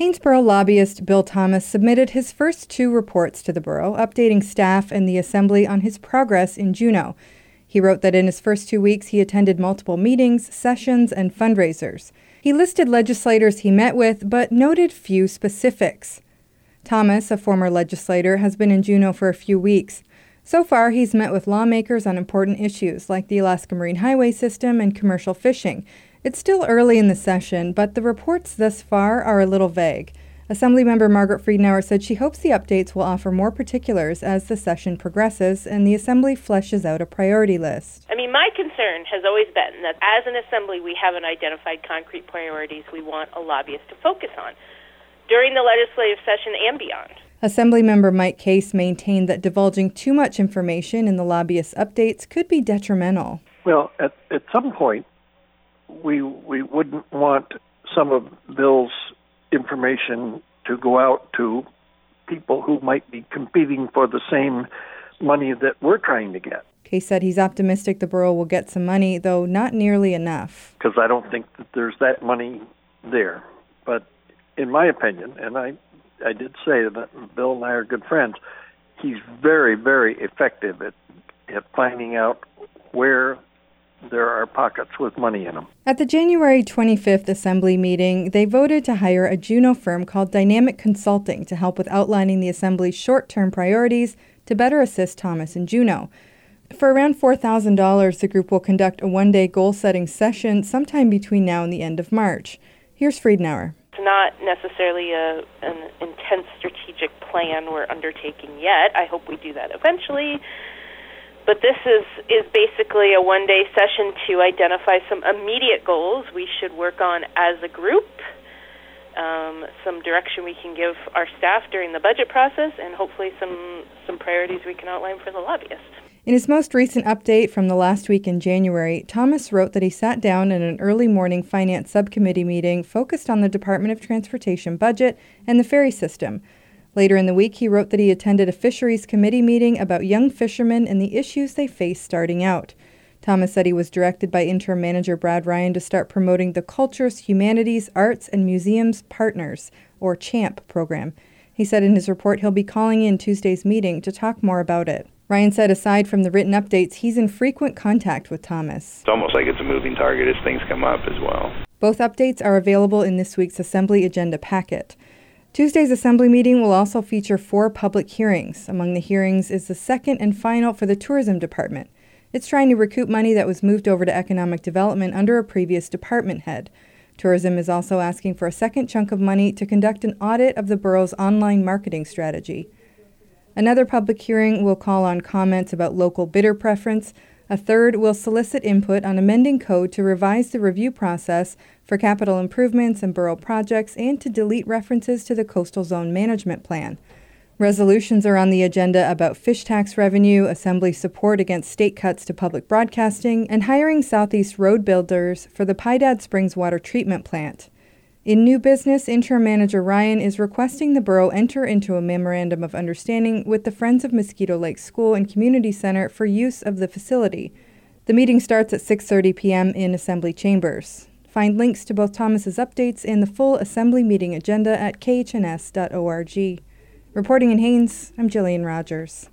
Haynesboro lobbyist Bill Thomas submitted his first 2 reports to the borough, updating staff and the Assembly on his progress in Juneau. He wrote that in his first 2 weeks he attended multiple meetings, sessions, and fundraisers. He listed legislators he met with, but noted few specifics. Thomas, a former legislator, has been in Juneau for a few weeks. So far, he's met with lawmakers on important issues like the Alaska Marine Highway System and commercial fishing. It's still early in the session, but the reports thus far are a little vague. Assemblymember Margaret Friedenauer said she hopes the updates will offer more particulars as the session progresses and the Assembly fleshes out a priority list. My concern has always been that as an Assembly we haven't identified concrete priorities we want a lobbyist to focus on during the legislative session and beyond. Assemblymember Mike Case maintained that divulging too much information in the lobbyist updates could be detrimental. Well, at some point, we wouldn't want some of Bill's information to go out to people who might be competing for the same money that we're trying to get. Case said he's optimistic the borough will get some money, though not nearly enough. Because I don't think that there's that money there. But in my opinion, and I did say that Bill and I are good friends, he's very, very effective at finding out where there are pockets with money in them. At the January 25th Assembly meeting, they voted to hire a Juneau firm called Dynamic Consulting to help with outlining the Assembly's short-term priorities to better assist Thomas in Juneau. For around $4,000, the group will conduct a one-day goal-setting session sometime between now and the end of March. Here's Friedenauer. It's not necessarily an intense strategic plan we're undertaking yet. I hope we do that eventually. But this is basically a one-day session to identify some immediate goals we should work on as a group, some direction we can give our staff during the budget process, and hopefully some priorities we can outline for the lobbyist. In his most recent update from the last week in January, Thomas wrote that he sat down in an early morning finance subcommittee meeting focused on the Department of Transportation budget and the ferry system. Later in the week, he wrote that he attended a fisheries committee meeting about young fishermen and the issues they face starting out. Thomas said he was directed by interim manager Brad Ryan to start promoting the Cultures, Humanities, Arts, and Museums Partners, or CHAMP program. He said in his report he'll be calling in Tuesday's meeting to talk more about it. Ryan said aside from the written updates, he's in frequent contact with Thomas. It's almost like it's a moving target as things come up as well. Both updates are available in this week's Assembly agenda packet. Tuesday's Assembly meeting will also feature 4 public hearings. Among the hearings is the second and final for the Tourism Department. It's trying to recoup money that was moved over to Economic Development under a previous department head. Tourism is also asking for a second chunk of money to conduct an audit of the borough's online marketing strategy. Another public hearing will call on comments about local bidder preference. A third will solicit input on amending code to revise the review process for capital improvements and borough projects and to delete references to the Coastal Zone Management Plan. Resolutions are on the agenda about fish tax revenue, Assembly support against state cuts to public broadcasting, and hiring Southeast road builders for the Pydad Springs water treatment plant. In new business, interim manager Ryan is requesting the borough enter into a memorandum of understanding with the Friends of Mosquito Lake School and Community Center for use of the facility. The meeting starts at 6:30 p.m. in Assembly chambers. Find links to both Thomas's updates and the full Assembly meeting agenda at khns.org. Reporting in Haines, I'm Jillian Rogers.